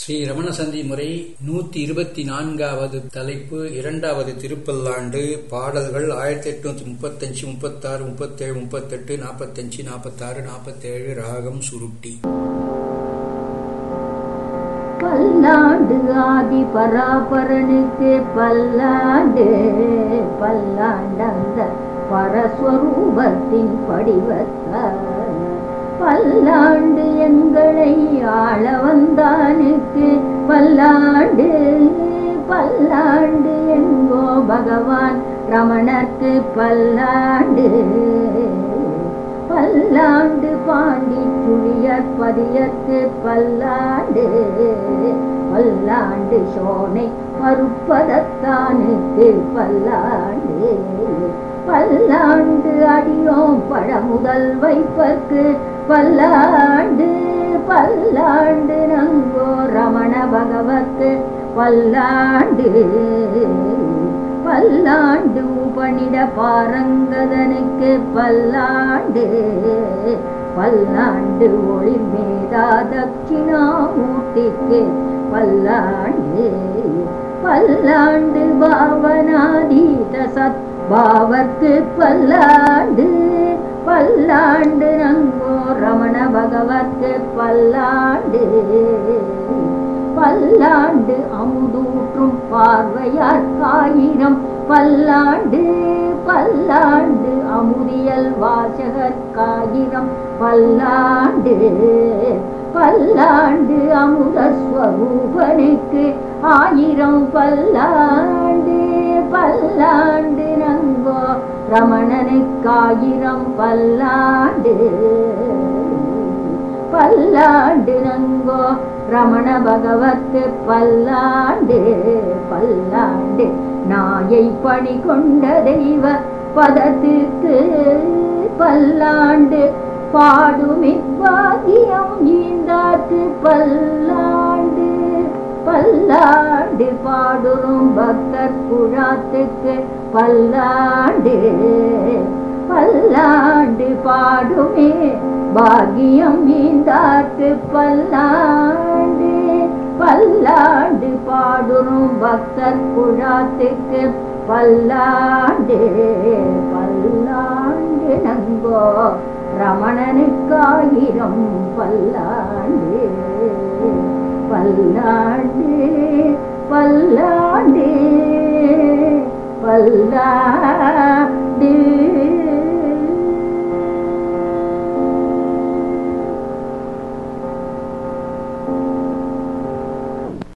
ஸ்ரீ ரமணசந்தி முறை 124வது தலைப்பு, 2வது திருப்பல்லாண்டு. பாடல்கள் 1835, 36, 37, 38, 45, 46, 47. ராகம் சுருட்டி. பல்லாண்டு ஆதி பராபரனுக்கு பல்லாண்டு, பல்லாண்டந்த பரஸ்வரூபத்தின் படிவத்தார். பல்லாண்டு எங்களை ஆள வந்தானுக்கு பல்லாண்டு, பல்லாண்டு எங்கோ பகவான் ரமணர்க்கு பல்லாண்டு. பல்லாண்டு பாண்டி சுழியர் பதியற்கு பல்லாண்டு, பல்லாண்டு சோனை மறுப்பதத்தானுக்கு பல்லாண்டு. பல்லாண்டு அடியோம் பழமுதல் வைப்பற்கு பல்லாண்டு, பல்லாண்டு நங்கோ ரமண பகவத்து பல்லாண்டு. பல்லாண்டு உபனிட பாரங்கதனுக்கு பல்லாண்டு, பல்லாண்டு ஒளி மேதா தட்சிணாமூர்த்திக்கு பல்லாண்டு. பல்லாண்டு பாவனாதீத சத் பாவர்க்கு பல்லாண்டு, பல்லாண்டு நங்கோ ரமண பகவத்து பல்லாண்டு. பல்லாண்டு அமுதூற்றும் பார்வையார்க்காயிரம் பல்லாண்டு, பல்லாண்டு அமுதியல் வாசகர்க்காயிரம் பல்லாண்டு. பல்லாண்டு அமுதஸ்வரூபனுக்கு 1000 பல்லாண்டு, பல்லாண்டு நங்கோ ரமணனுக்கு 1000 பல்லாண்டு. பல்லாண்டு நங்கோ ரமண பகவத்து பல்லாண்டு, பல்லாண்டு நாயை பணி கொண்ட தெய்வ பதத்துக்கு பல்லாண்டு. பாடுமிப்பாகியம் ஈந்தாக்கு பல்லாண்டு, பல்லாண்டு பாடுறும் பக்தர் குழாத்துக்கு பல்லாண்டு. பல்லாண்டு பாடுமே பாகியம் ஈந்தாக்கு பல்லாண்டு, பல்லாண்டு பாடுறும் பக்தர் குழாத்துக்கு பல்லாண்டு. பல்லாண்டு நங்கோ ரமணனுக்கு 1000 பல்லாண்டு, பல்லாண்டு, பல்லாண்டு, பல்லாண்டு.